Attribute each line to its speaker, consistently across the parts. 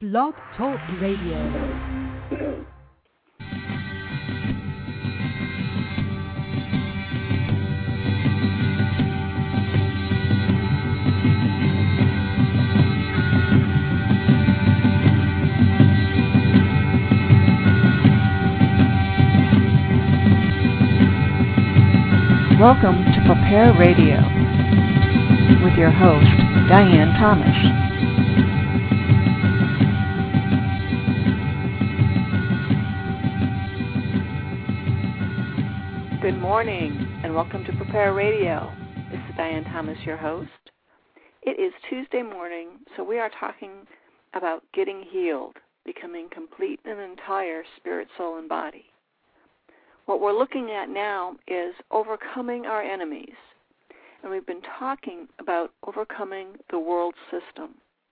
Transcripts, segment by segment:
Speaker 1: Blog Talk Radio.
Speaker 2: Welcome to Prepare Radio with your host, Diane Thomas.
Speaker 3: Good morning and welcome to Prepare Radio. This is Diane Thomas, your host. It is Tuesday morning, so we are talking about getting healed, becoming complete and entire spirit, soul, and body. What we're looking at now is overcoming our enemies. And we've been talking about overcoming the world system.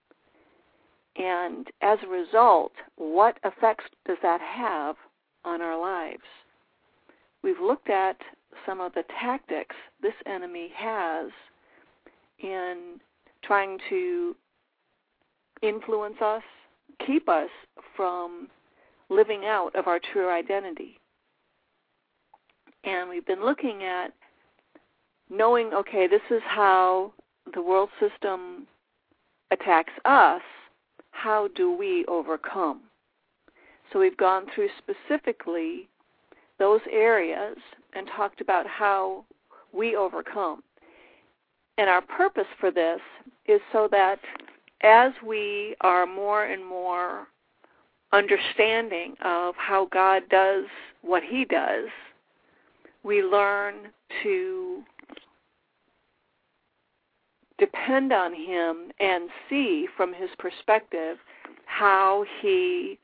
Speaker 3: And as a result, what effects does that have on our lives? We've looked at some of the tactics this enemy has in trying to influence us, keep us from living out of our true identity. And we've been looking at knowing, okay, this is how the world system attacks us. How do we overcome? So we've gone through specifically those areas and talked about how we overcome. And our purpose for this is so that as we are more and more understanding of how God does what He does, we learn to depend on Him and see from His perspective how He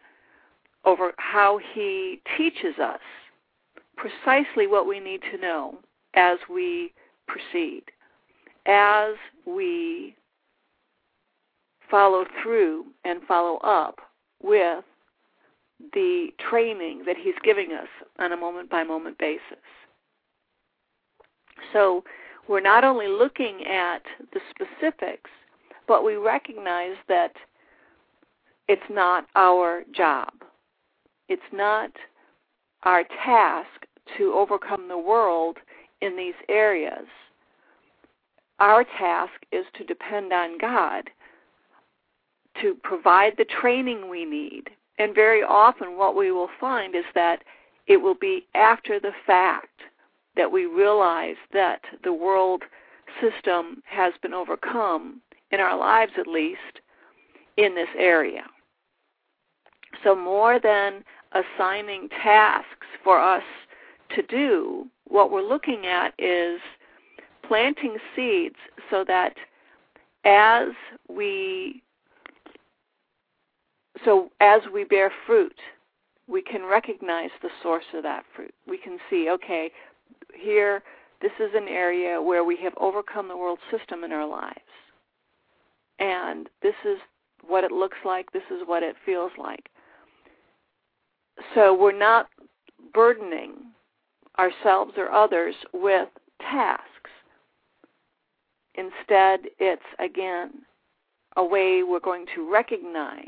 Speaker 3: teaches us precisely what we need to know as we proceed, as we follow through and follow up with the training that He's giving us on a moment-by-moment basis. So we're not only looking at the specifics, but we recognize that it's not our job. It's not our task to overcome the world in these areas. Our task is to depend on God to provide the training we need. And very often what we will find is that it will be after the fact that we realize that the world system has been overcome, in our lives at least, in this area. So more than assigning tasks for us to do, what we're looking at is planting seeds so that as we bear fruit, we can recognize the source of that fruit. We can see, okay, here, this is an area where we have overcome the world system in our lives. And this is what it looks like, this is what it feels like. So we're not burdening ourselves or others with tasks. Instead, it's, again, a way we're going to recognize.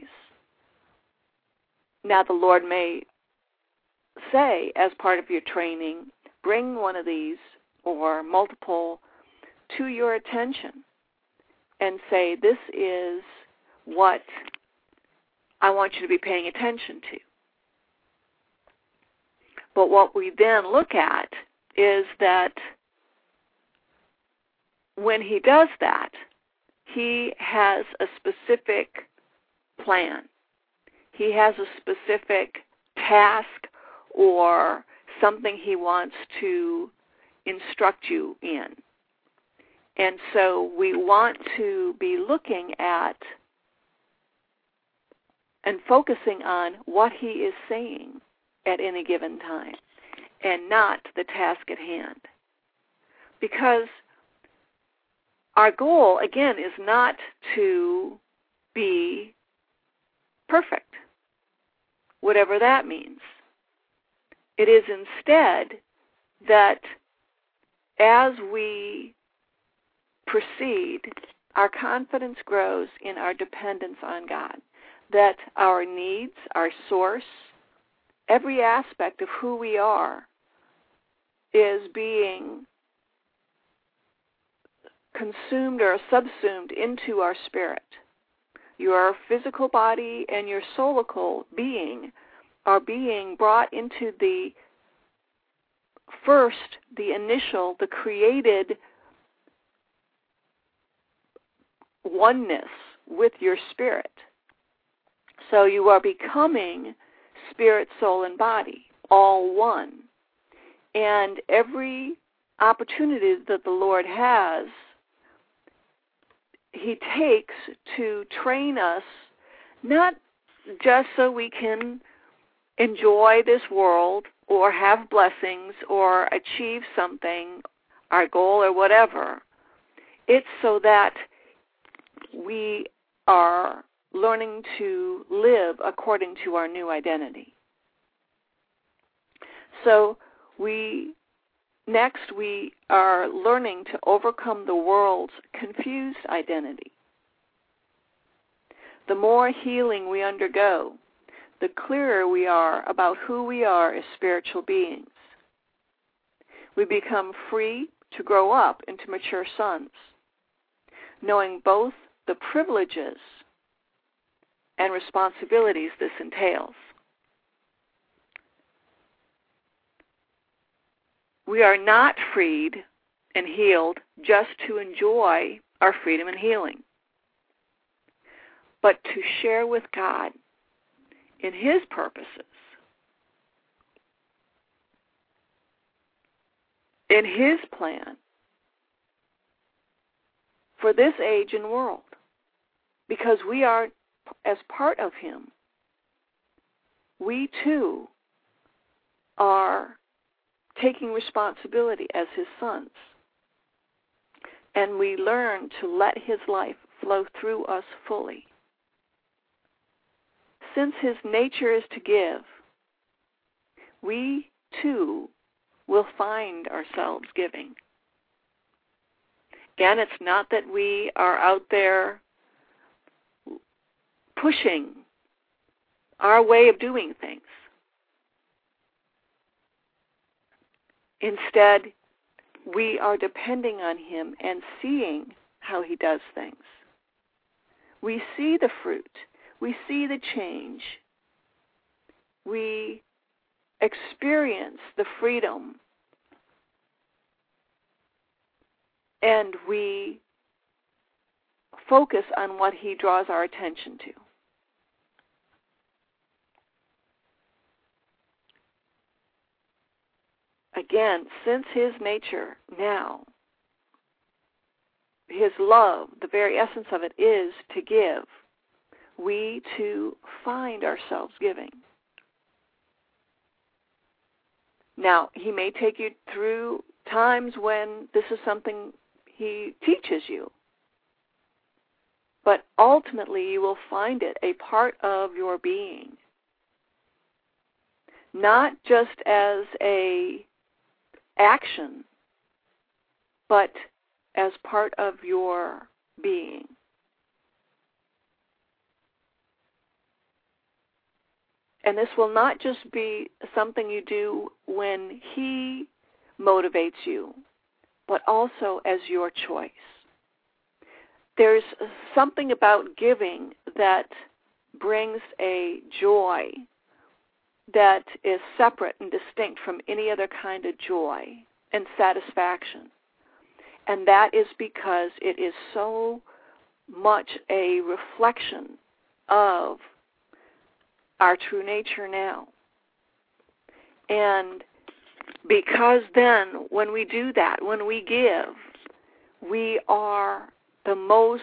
Speaker 3: Now, the Lord may say, as part of your training, bring one of these or multiple to your attention and say, this is what I want you to be paying attention to. But what we then look at is that when He does that, He has a specific plan. He has a specific task or something He wants to instruct you in. And so we want to be looking at and focusing on what He is saying at any given time and not the task at hand. Because our goal, again, is not to be perfect, whatever that means. It is instead that as we proceed, our confidence grows in our dependence on God. that our needs, our source, every aspect of who we are is being consumed or subsumed into our spirit. Your physical body and your soulical being are being brought into the initial, the created oneness with your spirit. So you are becoming spirit, soul, and body, all one. And every opportunity that the Lord has, He takes to train us, not just so we can enjoy this world or have blessings or achieve something, our goal or whatever. It's so that we are learning to live according to our new identity. So next we are learning to overcome the world's confused identity. The more healing we undergo, the clearer we are about who we are as spiritual beings. We become free to grow up into mature sons, knowing both the privileges and responsibilities this entails. We are not freed and healed just to enjoy our freedom and healing, but to share with God in His purposes, in His plan for this age and world, because we are, as part of Him, we too are taking responsibility as His sons. And we learn to let His life flow through us fully. Since His nature is to give, we too will find ourselves giving. Again, it's not that we are out there pushing our way of doing things. Instead, we are depending on Him and seeing how He does things. We see the fruit. We see the change. We experience the freedom. And we focus on what He draws our attention to. Again, since His nature now, His love, the very essence of it is to give, we too find ourselves giving. Now, He may take you through times when this is something He teaches you, but ultimately you will find it a part of your being, not just as a action, but as part of your being. And this will not just be something you do when He motivates you, but also as your choice. There's something about giving that brings a joy that is separate and distinct from any other kind of joy and satisfaction. And that is because it is so much a reflection of our true nature now. And because then when we do that, when we give, we are the most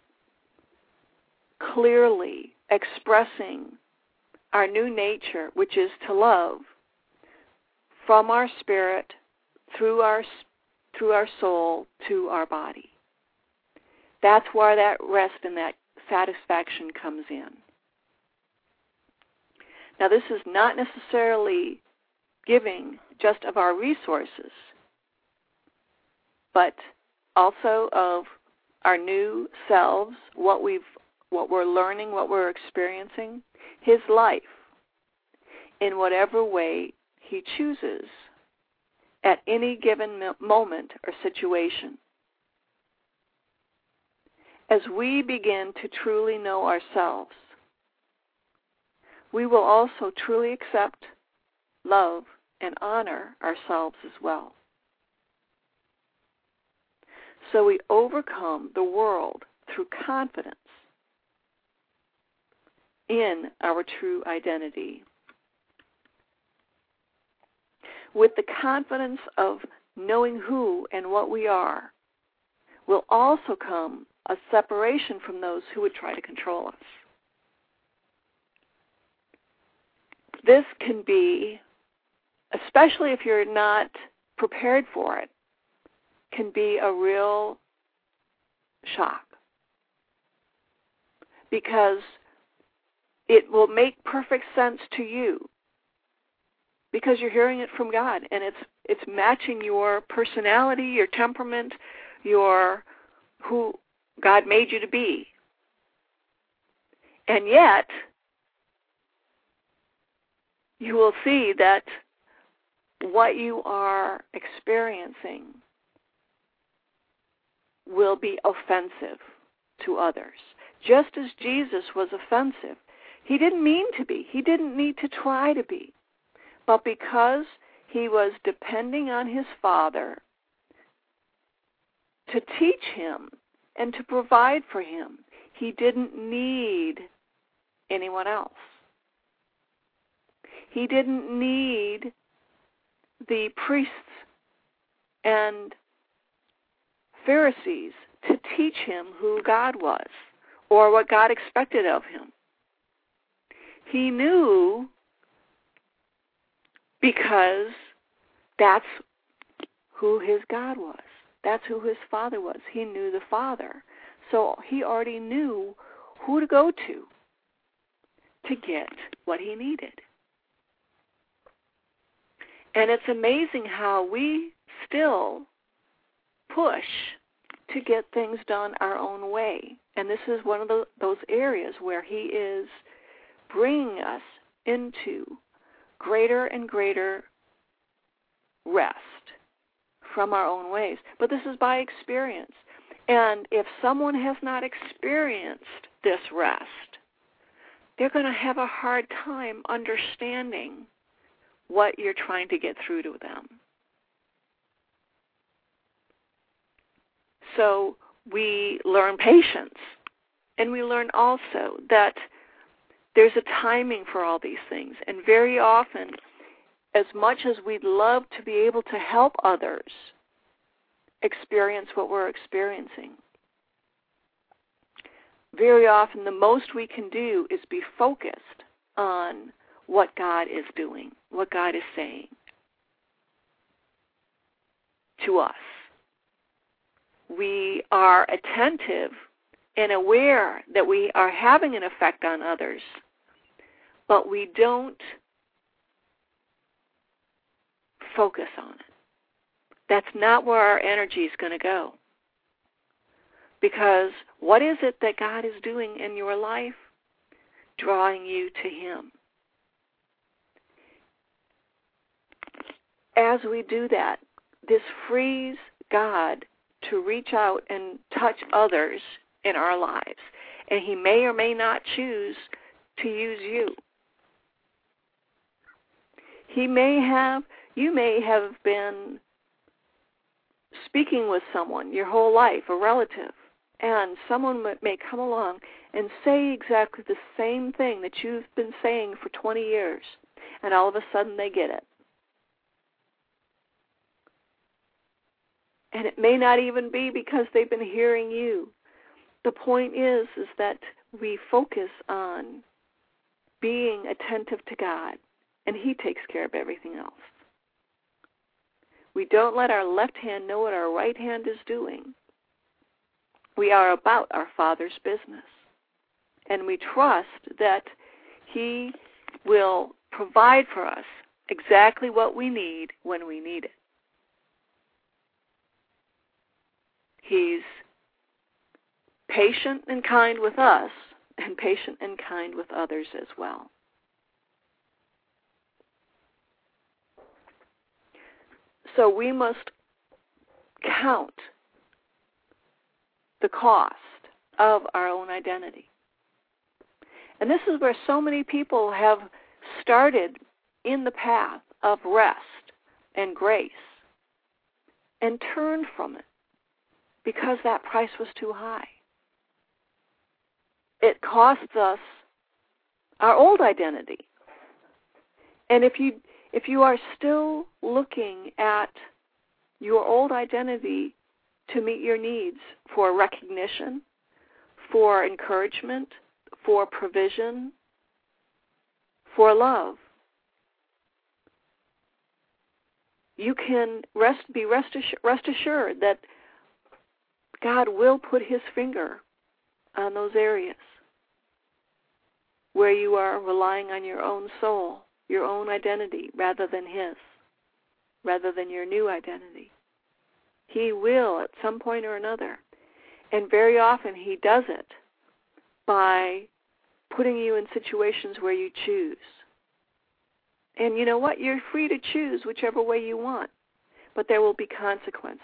Speaker 3: clearly expressing our new nature, which is to love, from our spirit, through our soul, to our body. That's where that rest and that satisfaction comes in. Now, this is not necessarily giving just of our resources, but also of our new selves, what we've what we're learning, what we're experiencing, His life, in whatever way He chooses at any given moment or situation. As we begin to truly know ourselves, we will also truly accept, love, and honor ourselves as well. So we overcome the world through confidence in our true identity. With the confidence of knowing who and what we are, will also come a separation from those who would try to control us. This can be, especially if you're not prepared for it, can be a real shock, because it will make perfect sense to you because you're hearing it from God, and it's matching your personality, your temperament, your who God made you to be. And yet, you will see that what you are experiencing will be offensive to others. Just as Jesus was offensive. He didn't mean to be. He didn't need to try to be. But because he was depending on his Father to teach him and to provide for him, he didn't need anyone else. He didn't need the priests and Pharisees to teach him who God was or what God expected of him. He knew because that's who his God was. That's who his Father was. He knew the Father. So he already knew who to go to get what he needed. And it's amazing how we still push to get things done our own way. And this is one of those areas where he is bringing us into greater and greater rest from our own ways. But this is by experience. And if someone has not experienced this rest, they're going to have a hard time understanding what you're trying to get through to them. So we learn patience, and we learn also that there's a timing for all these things. And very often, as much as we'd love to be able to help others experience what we're experiencing, very often the most we can do is be focused on what God is doing, what God is saying to us. We are attentive and aware that we are having an effect on others, but we don't focus on it. That's not where our energy is going to go. Because what is it that God is doing in your life? Drawing you to Him. As we do that, this frees God to reach out and touch others in our lives. And He may or may not choose to use you. You may have been speaking with someone your whole life, a relative, and someone may come along and say exactly the same thing that you've been saying for 20 years, and all of a sudden they get it. And it may not even be because they've been hearing you. The point is that we focus on being attentive to God, and He takes care of everything else. We don't let our left hand know what our right hand is doing. We are about our Father's business. And we trust that He will provide for us exactly what we need when we need it. He's patient and kind with us and patient and kind with others as well. So we must count the cost of our own identity. And this is where so many people have started in the path of rest and grace and turned from it because that price was too high. It costs us our old identity. And if you are still looking at your old identity to meet your needs for recognition, for encouragement, for provision, for love, you can rest assured that God will put His finger on those areas where you are relying on your own soul, your own identity, rather than His, rather than your new identity. He will at some point or another. And very often He does it by putting you in situations where you choose. And you know what? You're free to choose whichever way you want, but there will be consequences.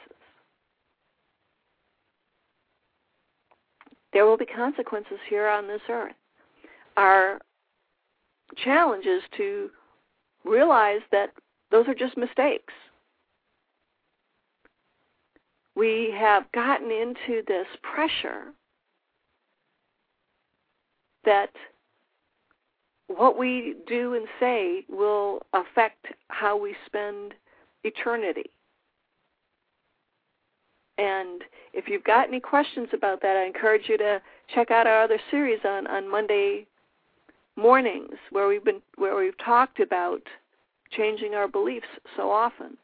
Speaker 3: There will be consequences here on this earth. Our challenge is to realize that those are just mistakes. We have gotten into this pressure that what we do and say will affect how we spend eternity. And if you've got any questions about that, I encourage you to check out our other series on Monday mornings where we've talked about changing our beliefs so often.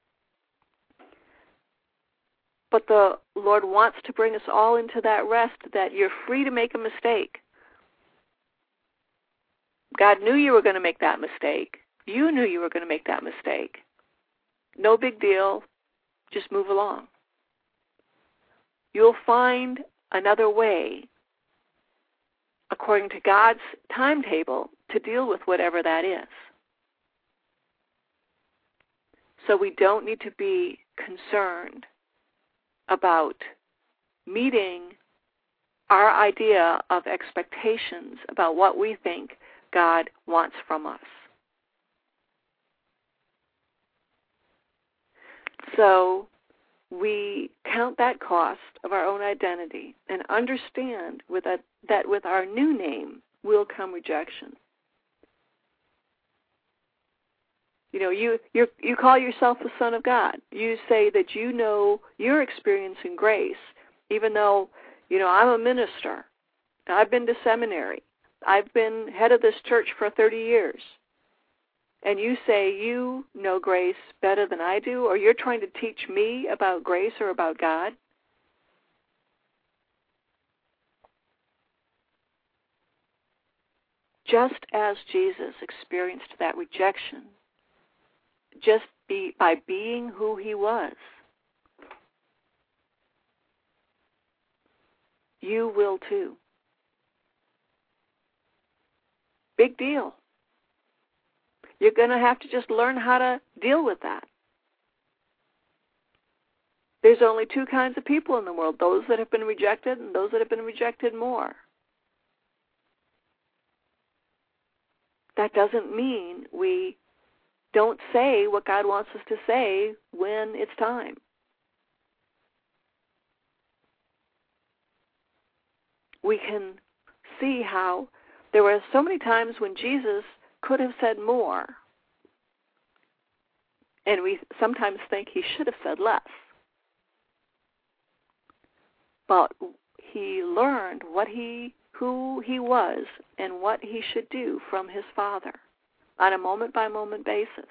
Speaker 3: But the Lord wants to bring us all into that rest, that you're free to make a mistake. God knew you were going to make that mistake. You knew you were going to make that mistake. No big deal. Just move along. You'll find another way, according to God's timetable, to deal with whatever that is. So we don't need to be concerned about meeting our idea of expectations about what we think God wants from us. So we count that cost of our own identity and understand that with our new name will come rejection. You know, you call yourself the Son of God. You say that you know you're experiencing grace, even though, you know, I'm a minister. I've been to seminary. I've been head of this church for 30 years. And you say you know grace better than I do, or you're trying to teach me about grace or about God. Just as Jesus experienced that rejection, by being who He was, you will too. Big deal. You're going to have to just learn how to deal with that. There's only two kinds of people in the world, those that have been rejected and those that have been rejected more. That doesn't mean we don't say what God wants us to say when it's time. We can see how there were so many times when Jesus could have said more, and we sometimes think He should have said less. But He learned who He was and what He should do from His Father on a moment-by-moment basis.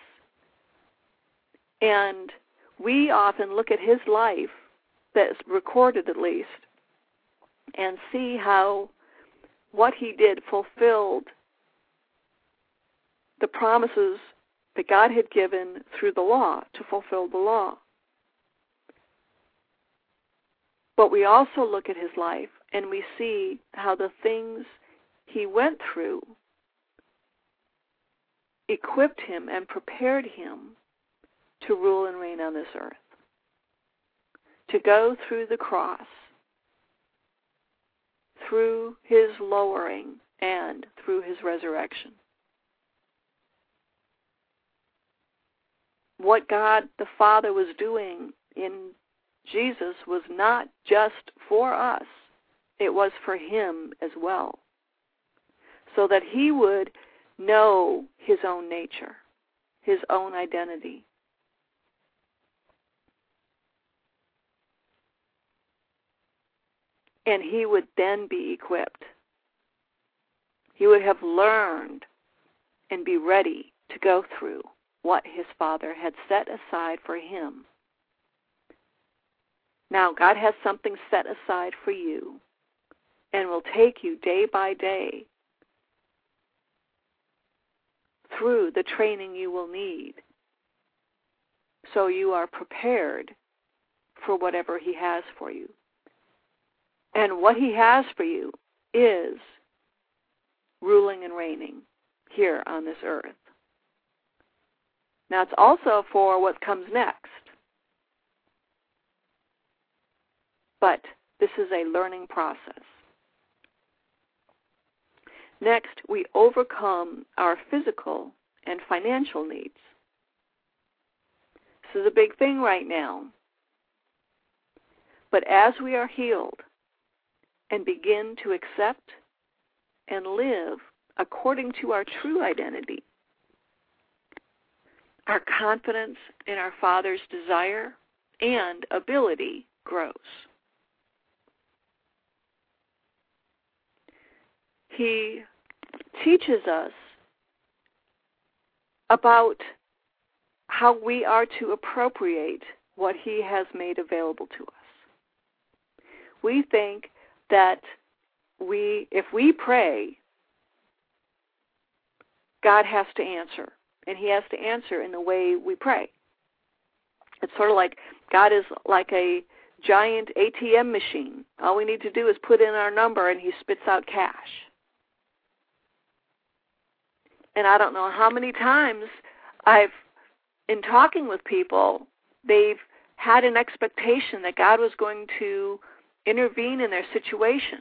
Speaker 3: And we often look at His life, that's recorded at least, and see how what He did fulfilled the promises that God had given through the law, to fulfill the law. But we also look at His life and we see how the things he went through equipped him and prepared him to rule and reign on this earth, to go through the cross, through his lowering, and through his resurrection. What God the Father was doing in Jesus was not just for us, it was for him as well, so that he would know his own nature, his own identity. And he would then be equipped. He would have learned and be ready to go through what his Father had set aside for him. Now, God has something set aside for you and will take you day by day through the training you will need so you are prepared for whatever he has for you. And what he has for you is ruling and reigning here on this earth. Now, it's also for what comes next. But this is a learning process. Next, we overcome our physical and financial needs. This is a big thing right now. But as we are healed and begin to accept and live according to our true identity, our confidence in our Father's desire and ability grows. He teaches us about how we are to appropriate what he has made available to us. We think that if we pray, God has to answer, and he has to answer in the way we pray. It's sort of like God is like a giant ATM machine. All we need to do is put in our number, and he spits out cash. And I don't know how many times in talking with people, they've had an expectation that God was going to intervene in their situation.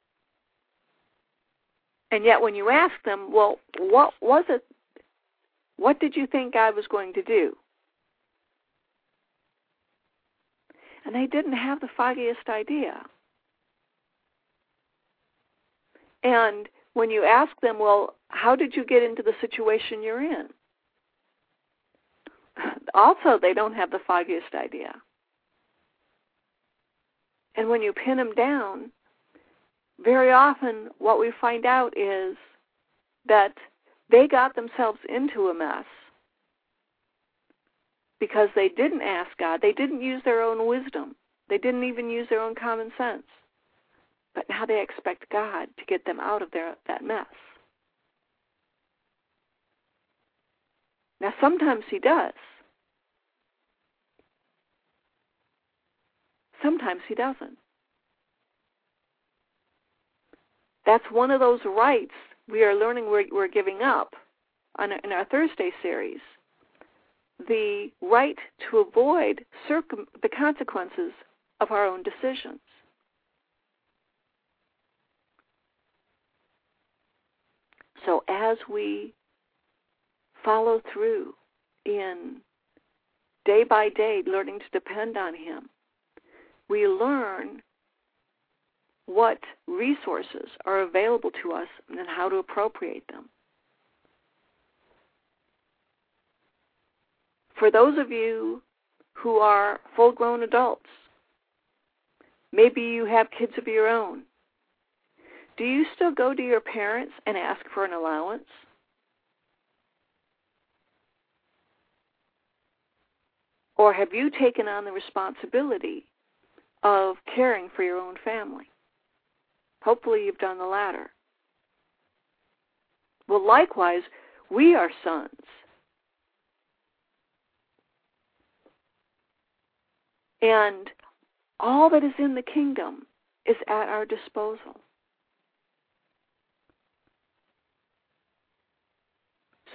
Speaker 3: And yet when you ask them, well, what was it? What did you think God was going to do? And they didn't have the foggiest idea. And when you ask them, well, how did you get into the situation you're in? Also, they don't have the foggiest idea. And when you pin them down, very often what we find out is that they got themselves into a mess because they didn't ask God. They didn't use their own wisdom. They didn't even use their own common sense. But now they expect God to get them out of that mess. Now, sometimes he does. Sometimes he doesn't. That's one of those rights we are learning we're giving up in our Thursday series. The right to avoid the consequences of our own decisions. So as we follow through in day by day learning to depend on him, we learn what resources are available to us and how to appropriate them. For those of you who are full-grown adults, maybe you have kids of your own, do you still go to your parents and ask for an allowance? Or have you taken on the responsibility of caring for your own family? Hopefully you've done the latter. Well, likewise, we are sons. And all that is in the kingdom is at our disposal.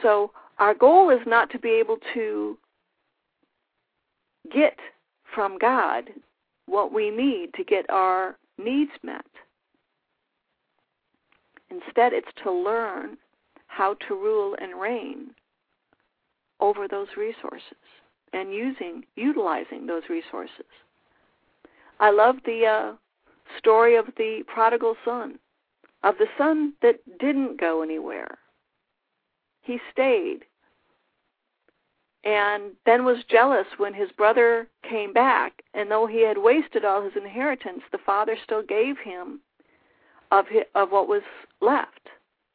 Speaker 3: So our goal is not to be able to get from God what we need to get our needs met. Instead, it's to learn how to rule and reign over those resources and utilizing those resources. I love the story of the prodigal son, of the son that didn't go anywhere. He stayed and then was jealous when his brother came back, and though he had wasted all his inheritance, the father still gave him of what was left.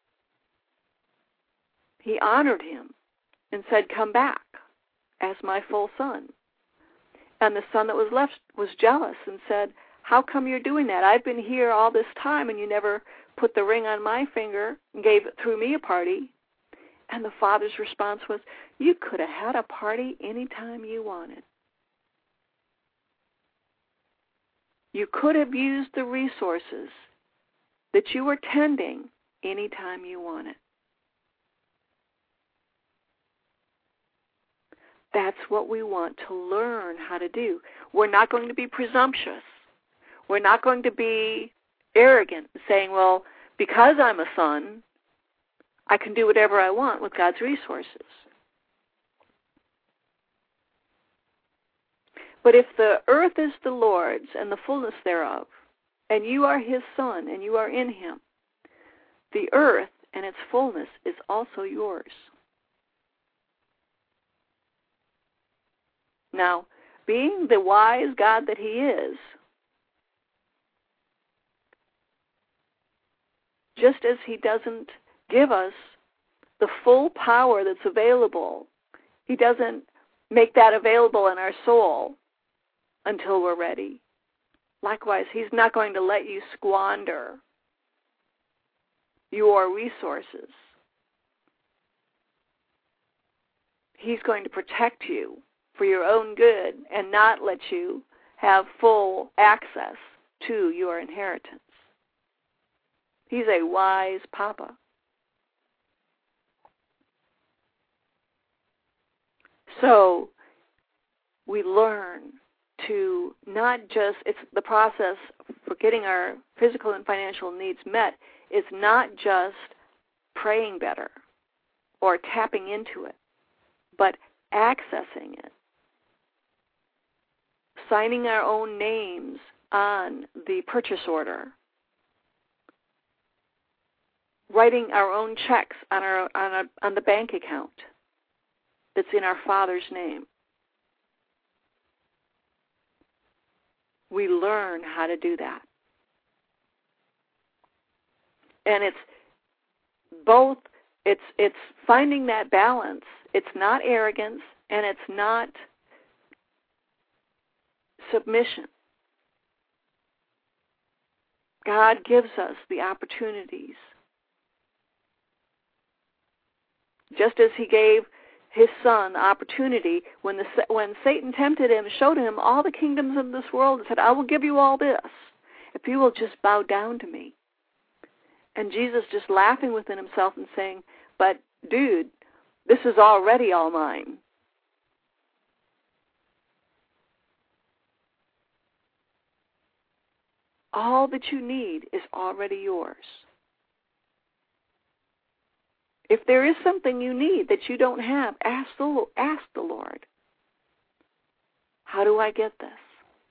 Speaker 3: He honored him and said, "Come back as my full son." And the son that was left was jealous and said, "How come you're doing that? I've been here all this time and you never put the ring on my finger and threw me a party." And the father's response was, "You could have had a party anytime you wanted. You could have used the resources that you were tending anytime you wanted." That's what we want to learn how to do. We're not going to be presumptuous. We're not going to be arrogant, saying, well, because I'm a son, I can do whatever I want with God's resources. But if the earth is the Lord's and the fullness thereof, and you are his son and you are in him, the earth and its fullness is also yours. Now, being the wise God that he is, just as he doesn't give us the full power that's available, he doesn't make that available in our soul until we're ready. Likewise, he's not going to let you squander your resources. He's going to protect you for your own good and not let you have full access to your inheritance. He's a wise papa. So we learn to not just, it's the process for getting our physical and financial needs met, it's not just praying better or tapping into it, but accessing it. Signing our own names on the purchase order. Writing our own checks on the bank account that's in our Father's name. We learn how to do that. And it's both, it's finding that balance. It's not arrogance and it's not submission. God gives us the opportunities. Just as he gave his son the opportunity when Satan tempted him, showed him all the kingdoms of this world and said, I will give you all this if you will just bow down to me. And Jesus just laughing within himself and saying, but dude, this is already all mine. All that you need is already yours. If there is something you need that you don't have, ask the Lord. How do I get this?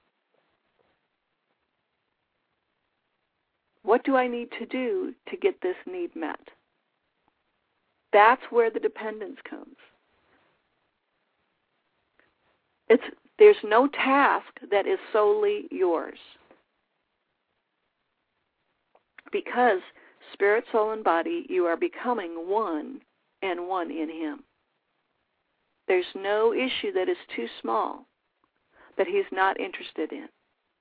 Speaker 3: What do I need to do to get this need met? That's where the dependence comes. There's no task that is solely yours. Because spirit, soul, and body, you are becoming one and one in him. There's no issue that is too small that he's not interested in.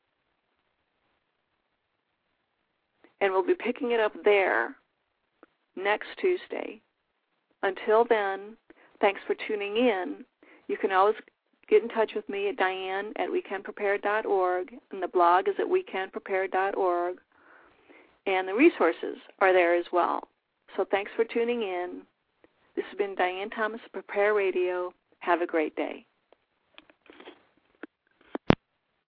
Speaker 3: And we'll be picking it up there next Tuesday. Until then, thanks for tuning in. You can always get in touch with me at Diane@wecanprepare.org, and the blog is at wecanprepare.org. And the resources are there as well. So thanks for tuning in. This has been Diane Thomas of Prepare Radio. Have a great day.